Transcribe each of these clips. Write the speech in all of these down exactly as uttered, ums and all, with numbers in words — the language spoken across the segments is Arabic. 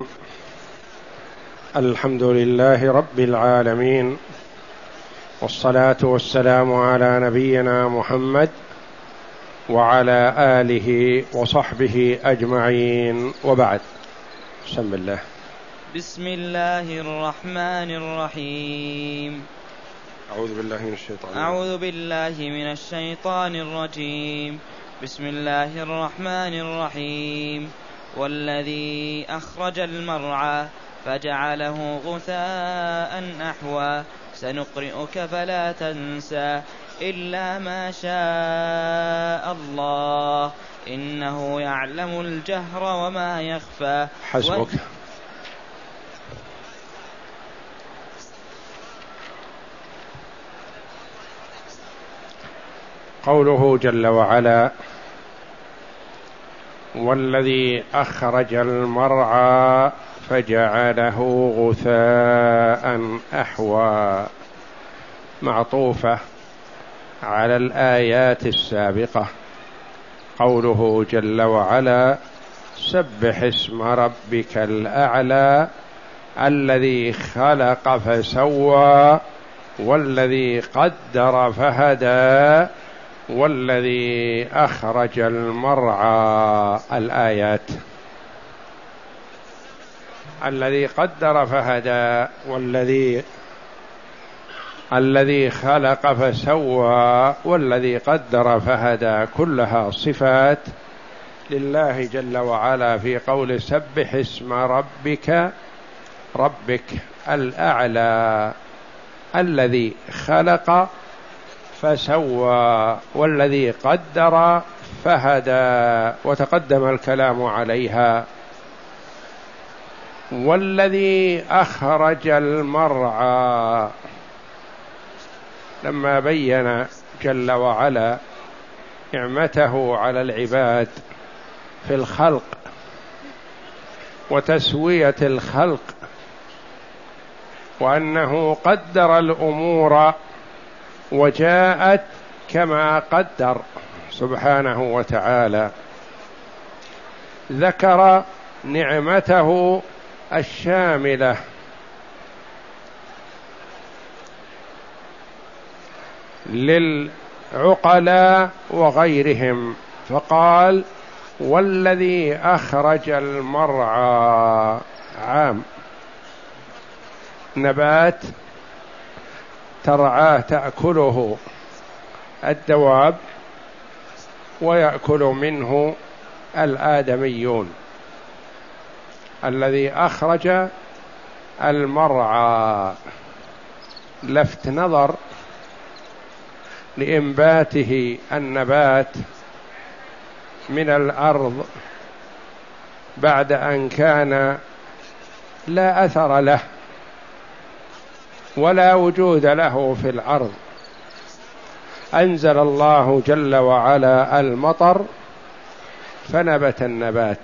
الحمد لله رب العالمين، والصلاة والسلام على نبينا محمد وعلى آله وصحبه أجمعين، وبعد. بسم الله. بسم الله الرحمن الرحيم. أعوذ بالله من الشيطان أعوذ بالله من الشيطان الرجيم. بسم الله الرحمن الرحيم. والذي أخرج المرعى فجعله غثاء أحوى سنقرئك فلا تنسى إلا ما شاء الله إنه يعلم الجهر وما يخفى. حسبك. قوله جل وعلا: والذي أخرج المرعى فجعله غثاء أحوى، معطوفة على الآيات السابقة. قوله جل وعلا: سبح اسم ربك الأعلى الذي خلق فسوى والذي قدر فهدى والذي أخرج المرعى. الآيات: الذي قدر فهدى، والذي الذي خلق فسوى، والذي قدر فهدى، كلها صفات لله جل وعلا في قول سبح اسم ربك ربك الأعلى الذي خلق فسوى والذي قدر فهدى، وتقدم الكلام عليها. والذي أخرج المرعى، لما بين جل وعلا نعمته على العباد في الخلق وتسوية الخلق، وأنه قدر الأمور وجاءت كما قدر سبحانه وتعالى، ذكر نعمته الشاملة للعقلاء وغيرهم، فقال: والذي أخرج المرعى. عام، نبات ترعاه تأكله الدواب ويأكل منه الآدميون. الذي أخرج المرعى لفت نظر لإنباته النبات من الأرض بعد أن كان لا أثر له ولا وجود له في الأرض. أنزل الله جل وعلا المطر فنبت النبات،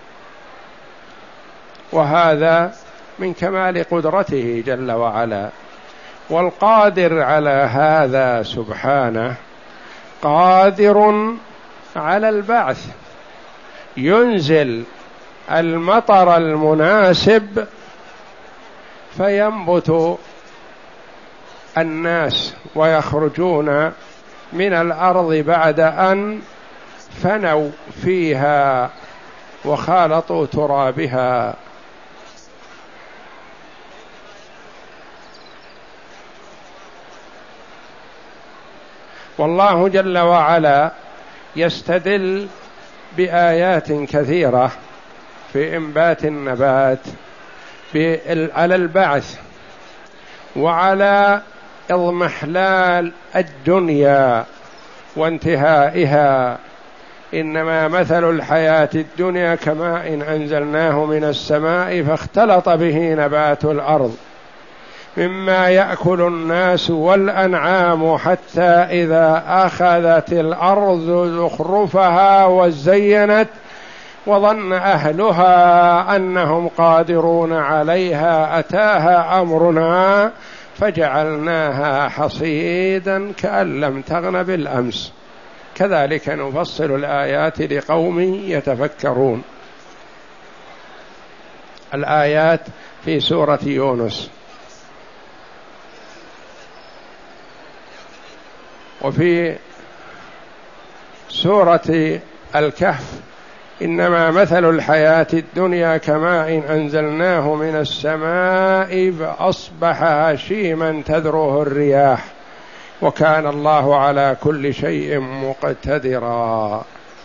وهذا من كمال قدرته جل وعلا. والقادر على هذا سبحانه قادر على البعث، ينزل المطر المناسب فينبت الناس ويخرجون من الأرض بعد أن فنوا فيها وخالطوا ترابها. والله جل وعلا يستدل بآيات كثيرة في إنبات النبات على البعث وعلى اضمحلال الدنيا وانتهائها. إنما مثل الحياة الدنيا كماء أنزلناه من السماء فاختلط به نبات الأرض مما يأكل الناس والأنعام حتى إذا أخذت الأرض زخرفها وزينت وظن أهلها أنهم قادرون عليها أتاها أمرنا فجعلناها حصيدا كأن لم تغن بالأمس. كذلك نفصل الآيات لقوم يتفكرون. الآيات في سورة يونس. وفي سورة الكهف: إنما مثل الحياة الدنيا كماء أنزلناه من السماء فأصبح هشيما تذروه الرياح وكان الله على كل شيء مقتدرا.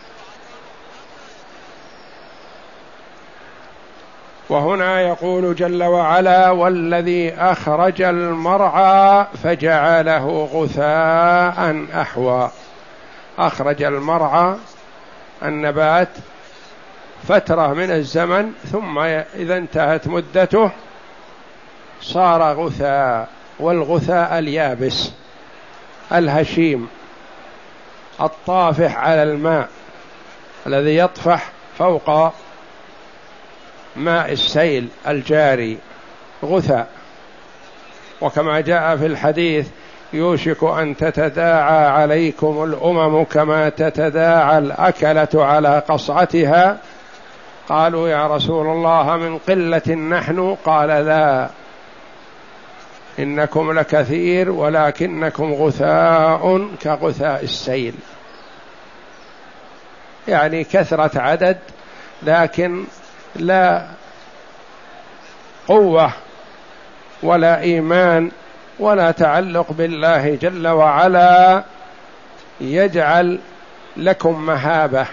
وهنا يقول جل وعلا: والذي أخرج المرعى فجعله غثاء أحوى. أخرج المرعى النبات فترة من الزمن، ثم إذا انتهت مدته صار غثاء، والغثاء اليابس الهشيم الطافح على الماء الذي يطفح فوق ماء السيل الجاري، غثاء. وكما جاء في الحديث: يوشك أن تتداعى عليكم الأمم كما تتداعى الأكلة على قصعتها. قالوا: يا رسول الله من قلة نحن؟ قال: لا، إنكم لكثير ولكنكم غثاء كغثاء السيل. يعني كثرة عدد لكن لا قوة ولا إيمان ولا تعلق بالله جل وعلا يجعل لكم مهابة.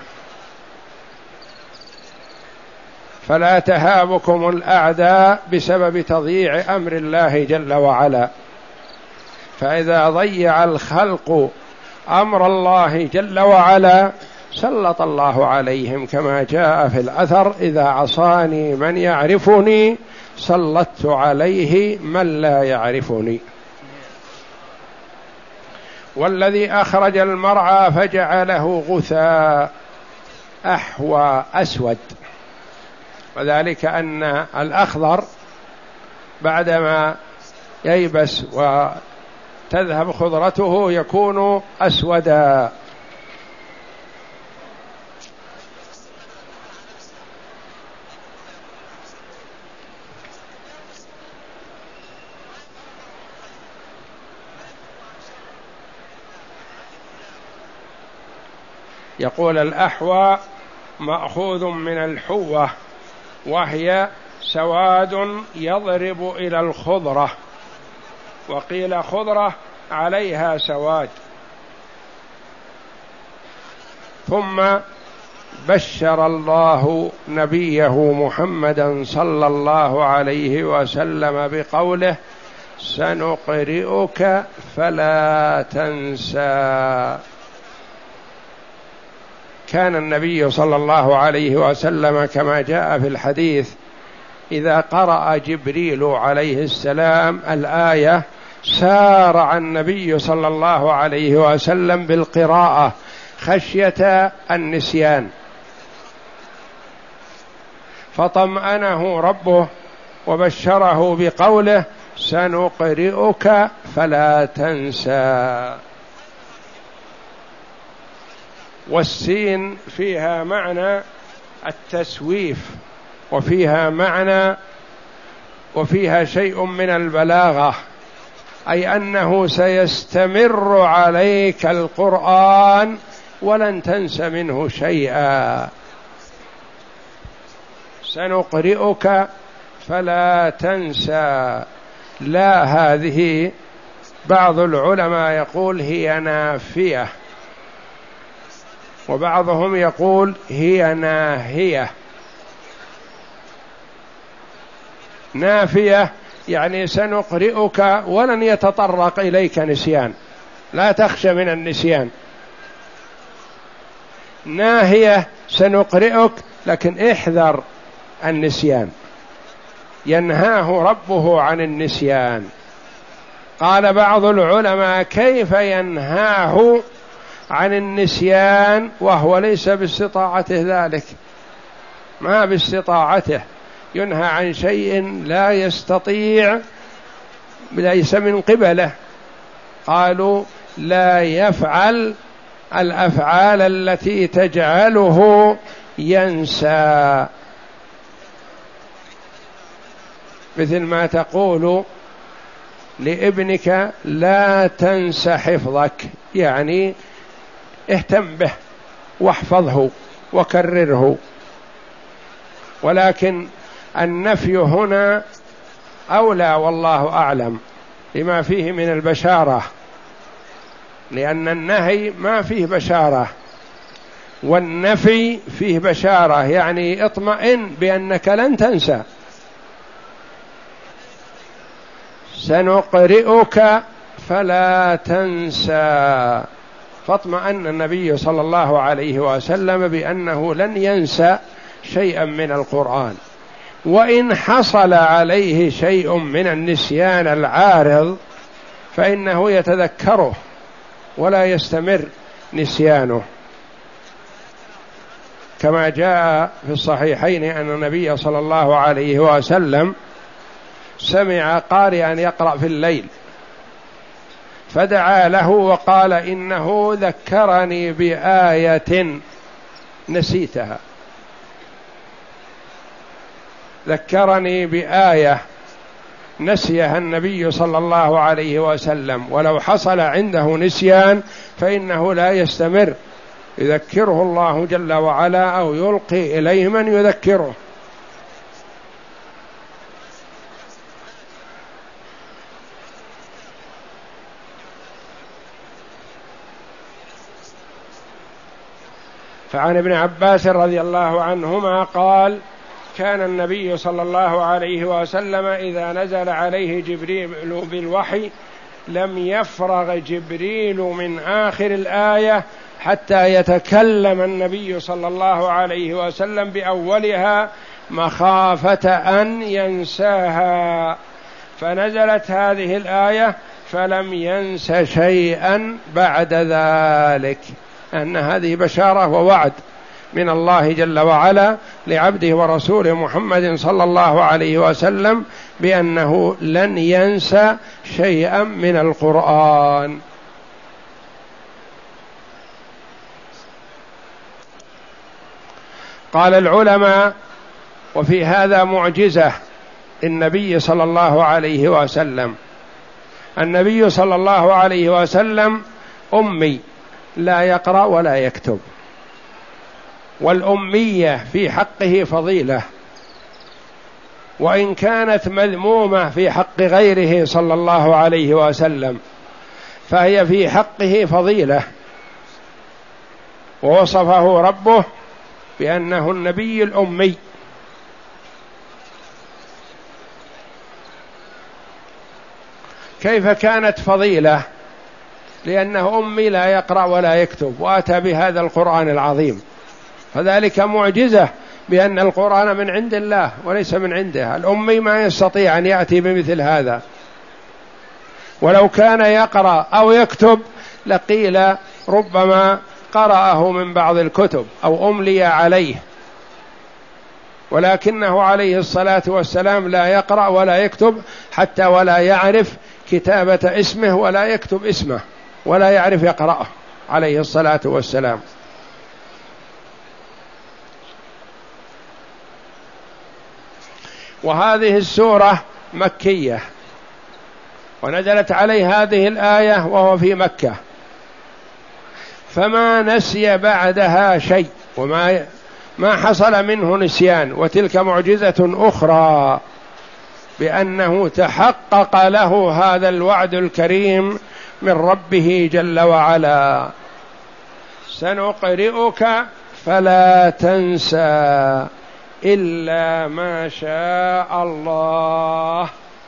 فلا تهابكم الأعداء بسبب تضييع أمر الله جل وعلا. فإذا ضيع الخلق أمر الله جل وعلا سلط الله عليهم، كما جاء في الأثر: إذا عصاني من يعرفني سلطت عليه من لا يعرفني. والذي أخرج المرعى فجعله غثاء أحوى أسود، وذلك أن الأخضر بعدما ييبس وتذهب خضرته يكون أسودا. يقول: الأحوى مأخوذ من الحوة، وهي سواد يضرب إلى الخضرة، وقيل خضرة عليها سواد. ثم بشر الله نبيه محمدا صلى الله عليه وسلم بقوله: سنقرئك فلا تنسى. كان النبي صلى الله عليه وسلم كما جاء في الحديث إذا قرأ جبريل عليه السلام الآية سارع النبي صلى الله عليه وسلم بالقراءة خشية النسيان، فطمأنه ربه وبشره بقوله: سنقرئك فلا تنسى. والسين فيها معنى التسويف، وفيها معنى وفيها شيء من البلاغة، أي أنه سيستمر عليك القرآن ولن تنس منه شيئا. سنقرئك فلا تنسى. لا، هذه بعض العلماء يقول هي نافية، وبعضهم يقول هي ناهية. نافية يعني سنقرئك ولن يتطرق إليك نسيان، لا تخشى من النسيان. ناهية سنقرئك لكن احذر النسيان، ينهاه ربه عن النسيان. قال بعض العلماء: كيف ينهاه عن النسيان وهو ليس باستطاعته ذلك؟ ما باستطاعته، ينهى عن شيء لا يستطيع، ليس من قبله. قالوا: لا يفعل الأفعال التي تجعله ينسى. مثل ما تقول لابنك لا تنس حفظك، يعني اهتم به واحفظه وكرره. ولكن النفي هنا أولى والله أعلم لما فيه من البشارة، لأن النهي ما فيه بشارة والنفي فيه بشارة، يعني اطمئن بأنك لن تنسى. سنقرئك فلا تنسى، فاطمأن النبي صلى الله عليه وسلم بأنه لن ينسى شيئا من القرآن، وإن حصل عليه شيء من النسيان العارض فإنه يتذكره ولا يستمر نسيانه، كما جاء في الصحيحين أن النبي صلى الله عليه وسلم سمع قارئا يقرأ في الليل فدعا له وقال إنه ذكرني بآية نسيتها، ذكرني بآية نسيها النبي صلى الله عليه وسلم، ولو حصل عنده نسيان فإنه لا يستمر، يذكره الله جل وعلا أو يلقي إليه من يذكره. فعن ابن عباس رضي الله عنهما قال: كان النبي صلى الله عليه وسلم إذا نزل عليه جبريل بالوحي لم يفرغ جبريل من آخر الآية حتى يتكلم النبي صلى الله عليه وسلم بأولها مخافة أن ينساها، فنزلت هذه الآية فلم ينس شيئا بعد ذلك، أن هذه بشارة ووعد من الله جل وعلا لعبده ورسوله محمد صلى الله عليه وسلم بأنه لن ينسى شيئا من القرآن. قال العلماء: وفي هذا معجزة النبي صلى الله عليه وسلم. النبي صلى الله عليه وسلم أمي لا يقرأ ولا يكتب، والأمية في حقه فضيلة، وإن كانت مذمومة في حق غيره صلى الله عليه وسلم فهي في حقه فضيلة، ووصفه ربه بأنه النبي الأمي. كيف كانت فضيلة؟ لأنه أمي لا يقرأ ولا يكتب وأتى بهذا القرآن العظيم، فذلك معجزة بأن القرآن من عند الله وليس من عنده. الأمي ما يستطيع أن يأتي بمثل هذا، ولو كان يقرأ أو يكتب لقيل ربما قرأه من بعض الكتب أو أملي عليه، ولكنه عليه الصلاة والسلام لا يقرأ ولا يكتب حتى ولا يعرف كتابة اسمه ولا يكتب اسمه ولا يعرف يقرأه عليه الصلاة والسلام. وهذه السورة مكية، ونزلت عليه هذه الآية وهو في مكة، فما نسي بعدها شيء وما ما حصل منه نسيان. وتلك معجزة أخرى بأنه تحقق له هذا الوعد الكريم من ربه جل وعلا: سنقرئك فلا تنسى إلا ما شاء الله.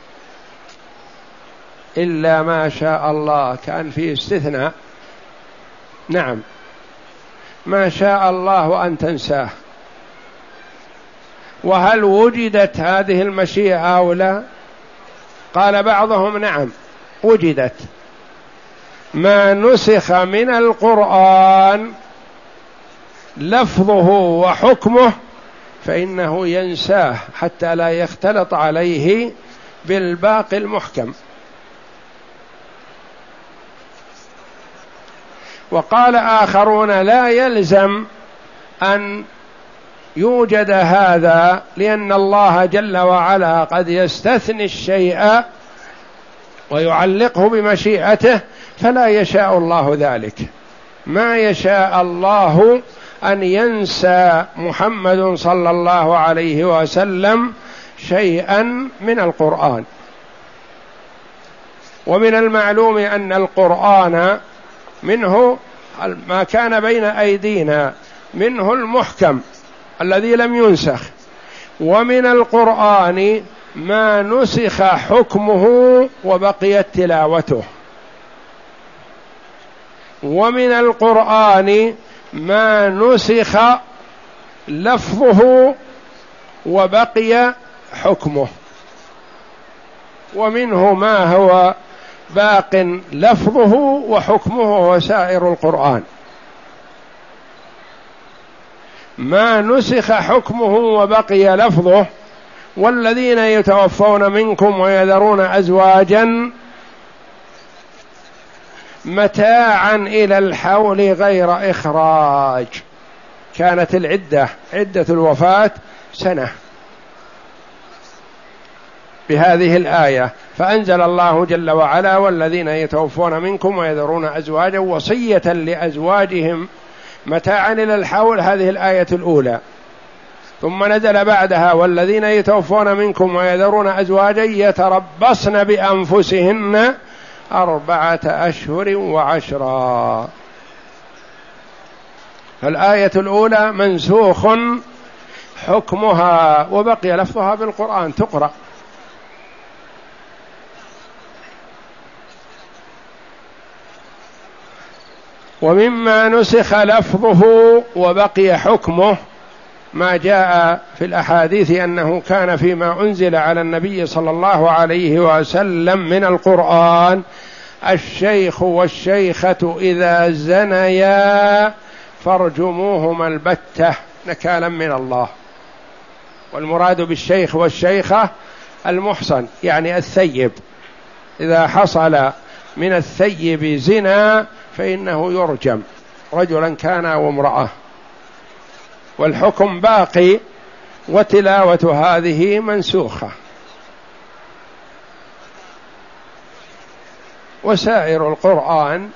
إلا ما شاء الله كان فيه استثناء، نعم، ما شاء الله أن تنساه. وهل وجدت هذه المشيئة أو لا؟ قال بعضهم نعم وجدت، ما نسخ من القرآن لفظه وحكمه فإنه ينساه حتى لا يختلط عليه بالباقي المحكم. وقال آخرون لا يلزم أن يوجد هذا لأن الله جل وعلا قد يستثني الشيء ويعلقه بمشيئته، فلا يشاء الله ذلك. ما يشاء الله أن ينسى محمد صلى الله عليه وسلم شيئا من القرآن. ومن المعلوم أن القرآن منه ما كان بين أيدينا، منه المحكم الذي لم ينسخ، ومن القرآن ما نسخ حكمه وبقيت تلاوته، ومن القرآن ما نسخ لفظه وبقي حكمه، ومنه ما هو باق لفظه وحكمه وسائر القرآن. ما نسخ حكمه وبقي لفظه: والذين يتوفون منكم ويذرون أزواجا متاعا إلى الحول غير إخراج. كانت العدة عدة الوفاة سنة بهذه الآية، فأنزل الله جل وعلا: والذين يتوفون منكم ويذرون أزواجا وصية لأزواجهم متاعا إلى الحول، هذه الآية الأولى. ثم نزل بعدها: والذين يتوفون منكم ويذرون أزواجا يتربصن بأنفسهن أربعة أشهر وعشرا. فالآية الأولى منسوخ حكمها وبقي لفظها بالقرآن تقرأ. ومما نسخ لفظه وبقي حكمه ما جاء في الأحاديث أنه كان فيما أنزل على النبي صلى الله عليه وسلم من القرآن: الشيخ والشيخة إذا زنيا فارجموهما البتة نكالا من الله. والمراد بالشيخ والشيخة المحصن، يعني الثيب، إذا حصل من الثيب زنا فإنه يرجم، رجلا كان أو امرأة. والحكم باقي، وتلاوة هذه منسوخة. وسائر القرآن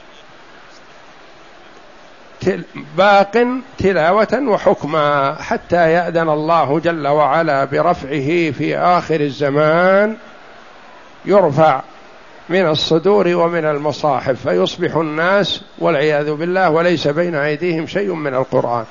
باق تلاوة وحكما حتى يأذن الله جل وعلا برفعه في آخر الزمان، يرفع من الصدور ومن المصاحف، فيصبح الناس والعياذ بالله وليس بين أيديهم شيء من القرآن.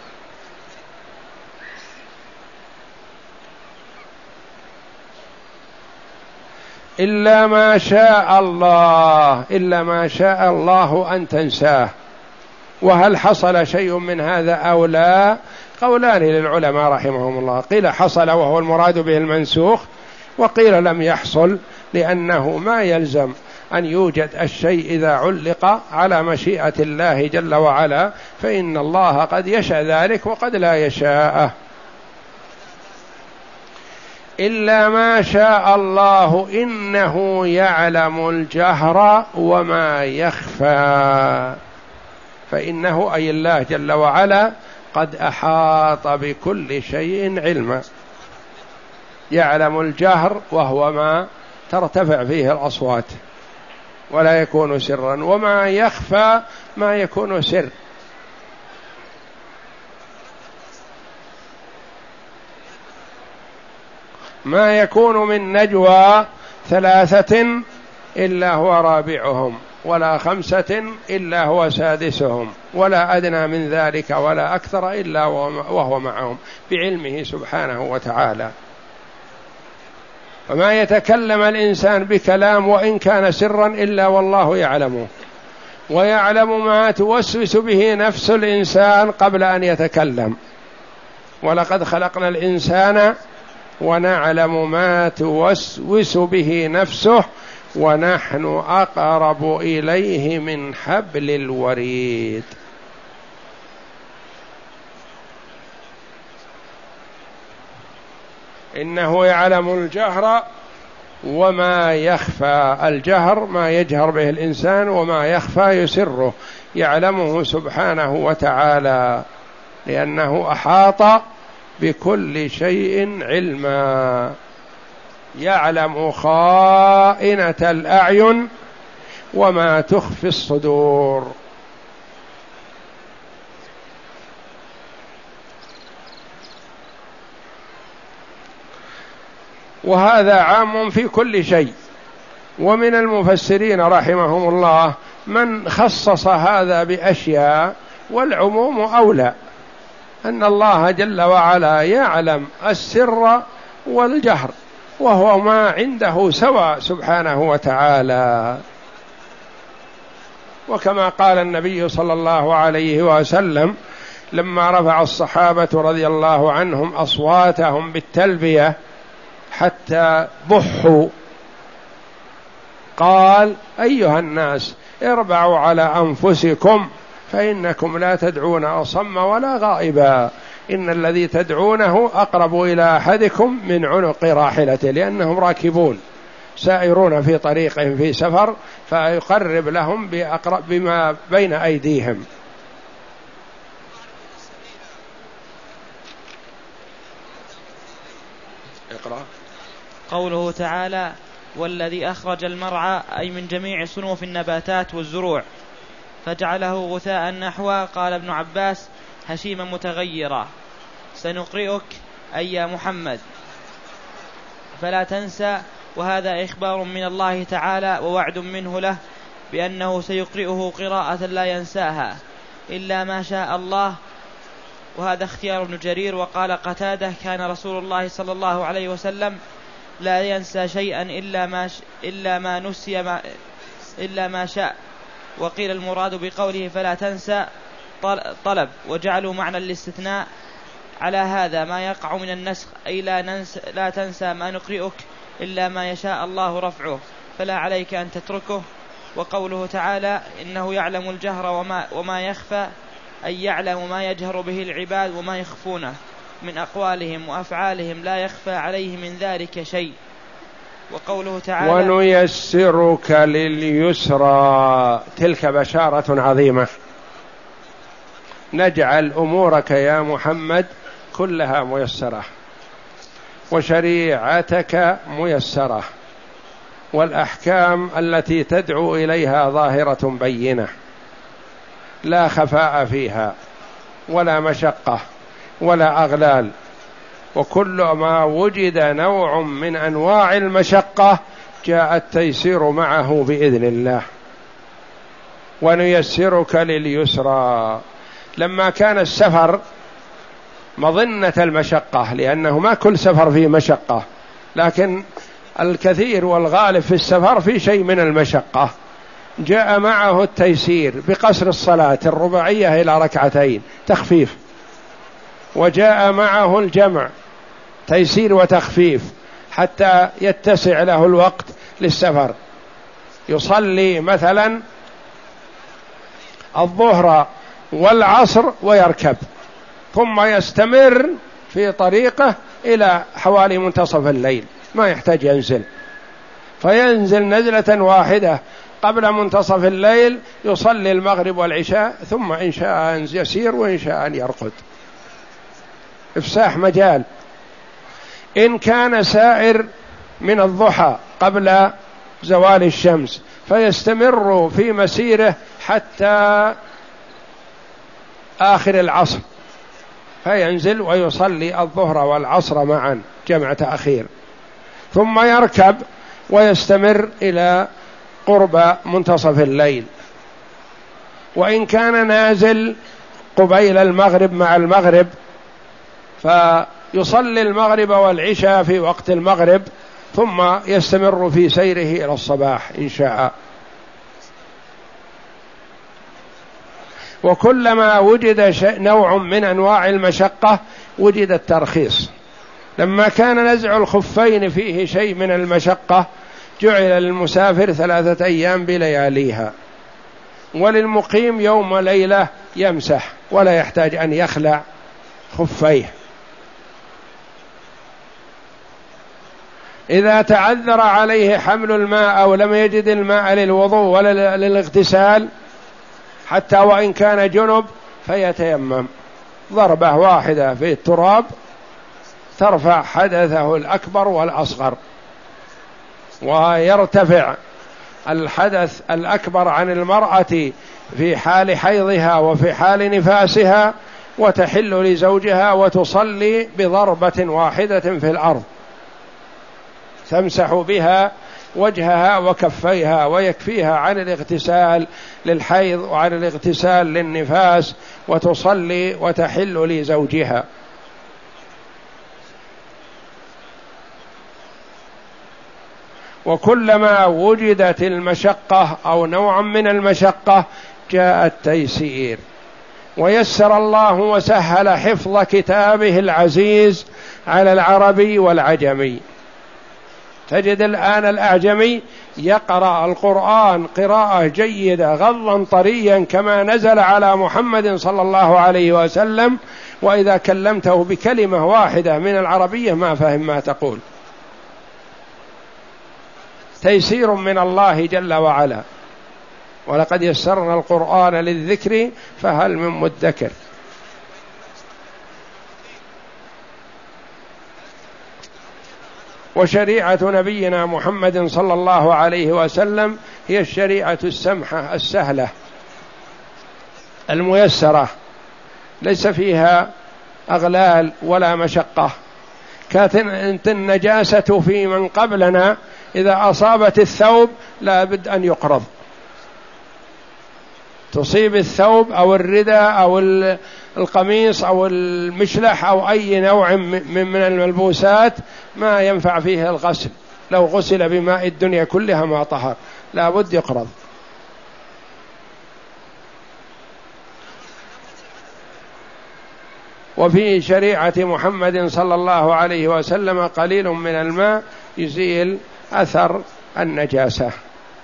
إلا ما شاء الله، إلا ما شاء الله أن تنساه. وهل حصل شيء من هذا أو لا؟ قولان للعلماء رحمهم الله: قيل حصل وهو المراد به المنسوخ، وقيل لم يحصل، لأنه ما يلزم أن يوجد الشيء إذا علق على مشيئة الله جل وعلا، فإن الله قد يشاء ذلك وقد لا يشاءه. إلا ما شاء الله إنه يعلم الجهر وما يخفى. فإنه أي الله جل وعلا قد أحاط بكل شيء علما، يعلم الجهر وهو ما ترتفع فيه الأصوات ولا يكون سرا، وما يخفى ما يكون سر. ما يكون من نجوى ثلاثة إلا هو رابعهم، ولا خمسة إلا هو سادسهم، ولا أدنى من ذلك ولا أكثر إلا وهو معهم بعلمه سبحانه وتعالى. فما يتكلم الإنسان بكلام وإن كان سرا إلا والله يعلمه، ويعلم ما توسوس به نفس الإنسان قبل أن يتكلم. ولقد خلقنا الإنسان ونعلم ما توسوس به نفسه ونحن أقرب إليه من حبل الوريد. إنه يعلم الجهر وما يخفى. الجهر ما يجهر به الإنسان، وما يخفى يسره، يعلمه سبحانه وتعالى. لأنه أحاط بكل شيء علما، يعلم خائنة الأعين وما تخفي الصدور. وهذا عام في كل شيء. ومن المفسرين رحمهم الله من خصص هذا بأشياء، والعموم أولى، أن الله جل وعلا يعلم السر والجهر، وهو ما عنده سواء سبحانه وتعالى. وكما قال النبي صلى الله عليه وسلم لما رفع الصحابة رضي الله عنهم أصواتهم بالتلبية حتى ضحوا، قال: أيها الناس اربعوا على أنفسكم فإنكم لا تدعون أصم ولا غائبا، إن الذي تدعونه أقرب إلى أحدكم من عنق راحلته، لأنهم راكبون سائرون في طريقهم في سفر، فيقرب لهم بأقرب بما بين أيديهم. اقرأ. قوله تعالى: والذي أخرج المرعى، أي من جميع صنوف النباتات والزروع، فجعله غثاء نحوا. قال ابن عباس: هشيما متغيرا. سنقرئك أي يا محمد فلا تنسى. وهذا إخبار من الله تعالى ووعد منه له بأنه سيقرئه قراءة لا ينساها إلا ما شاء الله. وهذا اختيار ابن جرير. وقال قتادة: كان رسول الله صلى الله عليه وسلم لا ينسى شيئا إلا ما, ش... إلا ما نسي ما... إلا ما شاء. وقيل المراد بقوله فلا تنسى طلب، وجعلوا معنى الاستثناء على هذا ما يقع من النسخ، أي لا, ننس... لا تنسى ما نقرئك إلا ما يشاء الله رفعه، فلا عليك أن تتركه. وقوله تعالى: إنه يعلم الجهر وما, وما يخفى، أي يعلم ما يجهر به العباد وما يخفونه من أقوالهم وأفعالهم، لا يخفى عليه من ذلك شيء. وقوله تعالى: ونيسرك لليسرى، تلك بشارة عظيمة، نجعل أمورك يا محمد كلها ميسرة، وشريعتك ميسرة، والأحكام التي تدعو إليها ظاهرة بينة، لا خفاء فيها ولا مشقة ولا أغلال. وكل ما وجد نوع من أنواع المشقة جاء التيسير معه بإذن الله. ونيسرك لليسرى، لما كان السفر مظنة المشقة، لأنه ما كل سفر فيه مشقة، لكن الكثير والغالب في السفر في شيء من المشقة، جاء معه التيسير بقصر الصلاة الرباعية إلى ركعتين تخفيف، وجاء معه الجمع تيسير وتخفيف حتى يتسع له الوقت للسفر. يصلي مثلا الظهر والعصر ويركب، ثم يستمر في طريقه إلى حوالي منتصف الليل، ما يحتاج ينزل، فينزل نزلة واحدة قبل منتصف الليل، يصلي المغرب والعشاء، ثم إن شاء أن يسير وإن شاء أن يرقد، إفساح مجال. إن كان سائر من الضحى قبل زوال الشمس فيستمر في مسيره حتى آخر العصر، فينزل ويصلي الظهر والعصر معا جمع تأخير، ثم يركب ويستمر إلى قرب منتصف الليل. وإن كان نازل قبيل المغرب مع المغرب فيصلي المغرب والعشاء في وقت المغرب، ثم يستمر في سيره إلى الصباح إن شاء. وكلما وجد نوع من أنواع المشقة وجد الترخيص. لما كان نزع الخفين فيه شيء من المشقة جعل للمسافر ثلاثة أيام بلياليها، وللمقيم يوم وليلة يمسح ولا يحتاج أن يخلع خفيه. إذا تعذر عليه حمل الماء أو لم يجد الماء للوضوء ولا للاغتسال حتى وإن كان جنب فيتيمم ضربة واحدة في التراب ترفع حدثه الأكبر والأصغر، ويرتفع الحدث الأكبر عن المرأة في حال حيضها وفي حال نفاسها، وتحل لزوجها وتصلي بضربة واحدة في الأرض تمسح بها وجهها وكفيها، ويكفيها عن الاغتسال للحيض وعن الاغتسال للنفاس، وتصلي وتحل لزوجها. وكلما وجدت المشقة أو نوع من المشقة جاء التيسير، ويسر الله وسهل حفظ كتابه العزيز على العربي والعجمي. تجد الآن الأعجمي يقرأ القرآن قراءة جيدة غضا طريا كما نزل على محمد صلى الله عليه وسلم، وإذا كلمته بكلمة واحدة من العربية ما فهم ما تقول. تيسير من الله جل وعلا. ولقد يسرنا القرآن للذكر فهل من مدكر. وشريعة نبينا محمد صلى الله عليه وسلم هي الشريعة السمحة السهلة الميسرة، ليس فيها أغلال ولا مشقة. كانت النجاسة في من قبلنا إذا أصابت الثوب لا بد أن يقرض، تصيب الثوب أو الرداء أو القميص أو المشلح أو أي نوع من الملبوسات ما ينفع فيه الغسل، لو غسل بماء الدنيا كلها ما طهر، لا بد يقرض. وفي شريعة محمد صلى الله عليه وسلم قليل من الماء يزيل أثر النجاسة.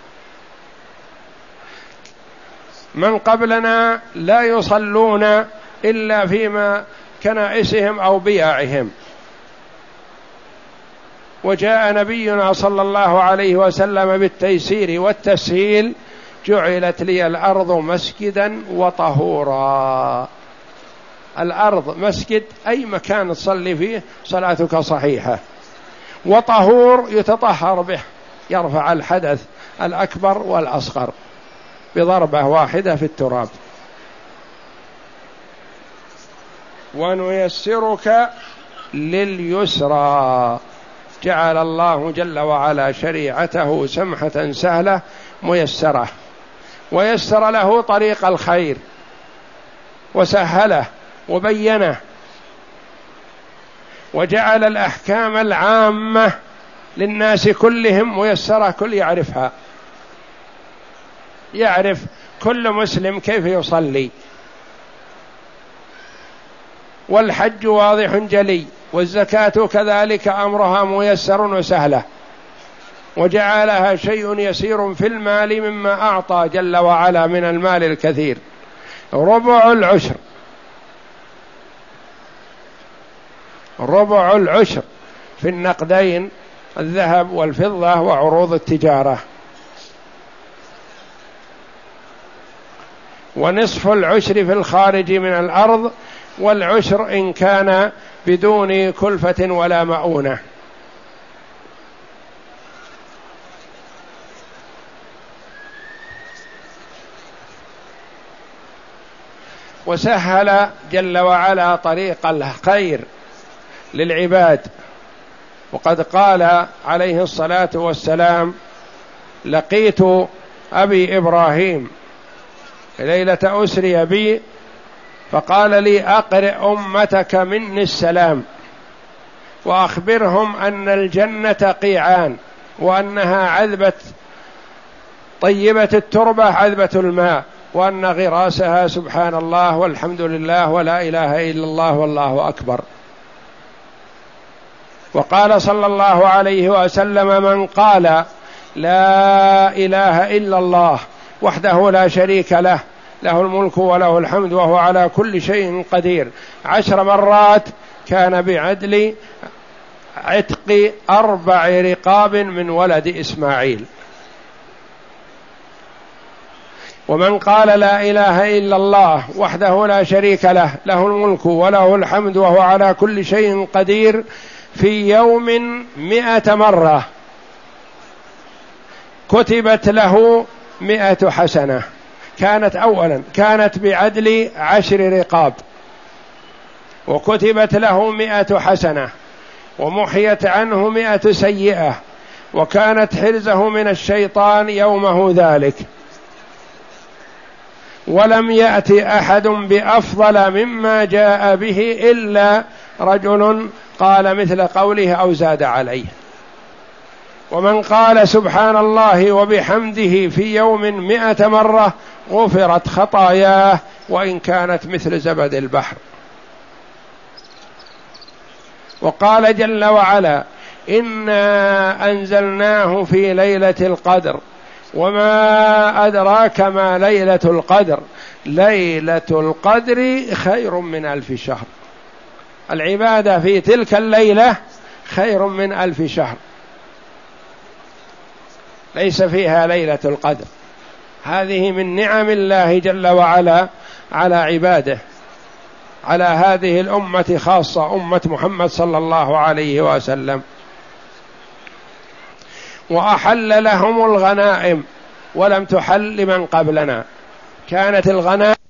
من قبلنا لا يصلون إلا فيما كنائسهم أو بياعهم، وجاء نبينا صلى الله عليه وسلم بالتيسير والتسهيل: جعلت لي الأرض مسجدا وطهورا. الأرض مسجد، أي مكان تصلي فيه صلاتك صحيحة، وطهور يتطهر به، يرفع الحدث الأكبر والأصغر بضربة واحدة في التراب. ونيسرك لليسرى، جعل الله جل وعلا شريعته سمحة سهلة ميسرة، ويسر له طريق الخير وسهله وبينه، وجعل الأحكام العامة للناس كلهم ميسرة، كل يعرفها، يعرف كل مسلم كيف يصلي. والحج واضح جلي، والزكاة كذلك أمرها ميسر وسهلة، وجعلها شيء يسير في المال مما أعطى جل وعلا من المال الكثير. ربع العشر، ربع العشر في النقدين، الذهب والفضة وعروض التجارة. ونصف العشر في الخارج من الأرض، والعشر إن كان بدون كلفة ولا مؤونة. وسهل جل وعلا طريق الخير للعباد، وقد قال عليه الصلاة والسلام: لقيت أبي إبراهيم ليلة أسري بي فقال لي: أقرئ أمتك مني السلام، وأخبرهم أن الجنة قيعان، وأنها عذبة طيبة التربة عذبة الماء، وأن غراسها سبحان الله والحمد لله ولا إله إلا الله والله أكبر. وقال صلى الله عليه وسلم: من قال لا إله إلا الله وحده لا شريك له، له الملك وله الحمد وهو على كل شيء قدير، عشر مرات كان بعدل عتق أربع رقاب من ولد إسماعيل. ومن قال لا إله إلا الله وحده لا شريك له له الملك وله الحمد وهو على كل شيء قدير في يوم مئة مرة كتبت له مئة حسنة. كانت أولا كانت بعدل عشر رقاب، وكتبت له مئة حسنة، ومحيت عنه مئة سيئة، وكانت حرزه من الشيطان يومه ذلك. ولم يأتي أحد بأفضل مما جاء به إلا رجل قال مثل قوله أو زاد عليه. ومن قال سبحان الله وبحمده في يوم مئة مرة غفرت خطاياه وإن كانت مثل زبد البحر. وقال جل وعلا إنا أنزلناه في ليلة القدر وما أدراك ما ليلة القدر ليلة القدر خير من ألف شهر. العبادة في تلك الليلة خير من ألف شهر، ليس فيها ليلة القدر. هذه من نعم الله جل وعلا على عباده، على هذه الأمة خاصة، أمة محمد صلى الله عليه وسلم. وأحل لهم الغنائم ولم تحل لمن قبلنا. كانت الغنائم